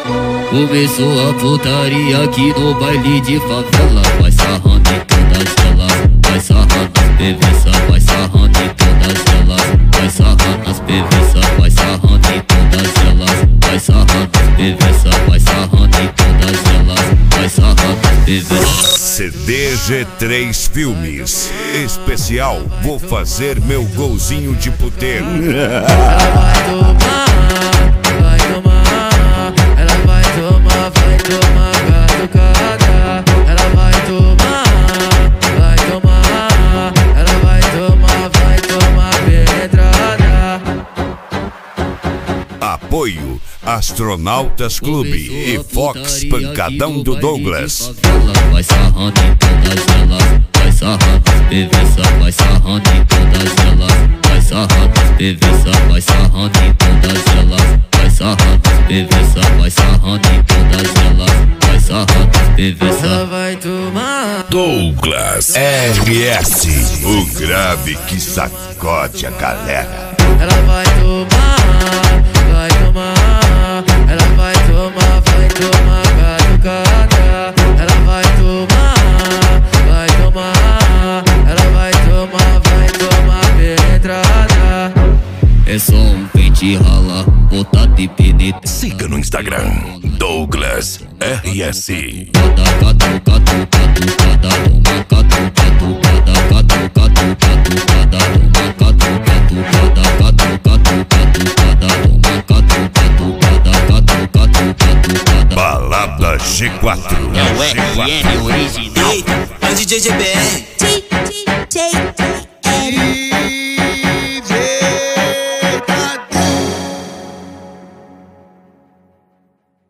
Começou a putaria aqui no baile de favela. Vai sarrando em todas elas, vai sarrando as PVC, vai sarrando em todas elas, vai sarrando as PVC, vai sarrando em todas elas, vai sarrando as PVC, vai sarrando em todas elas, vai sarrando as PVC. CDG3 Filmes especial Vou Fazer Meu Golzinho de Puteiro. Ela vai tomar, ela vai tomar catucada. Ela vai tomar, ela vai tomar penetrada. Apoio Astronautas Clube e Fox Pancadão do Douglas. Vai sarrando em todas elas, vai sarrando as PVC, vai sarrando em todas elas, vai sarrando as PVC, vai sarrando em todas elas, vai sarrando as PVC, vai sarrando em todas elas, vai sarrando as PVC. Ela vai tomar. Douglas RS, o grave que sacode a galera. Ela vai tomar, ela vai tomar catucada. Ela vai tomar, ela vai tomar penetrada. É só um pente rala, botar de penetra. Siga no Instagram, Douglas RS. Catu, catu, catucada, toma catu, catucada, catu, catu, catucada, toma catu, catucada, catu, catu, catucada, toma catu, catucada, catu, catu, catucada. Balada G4. É o RN original. É o DJ GBR.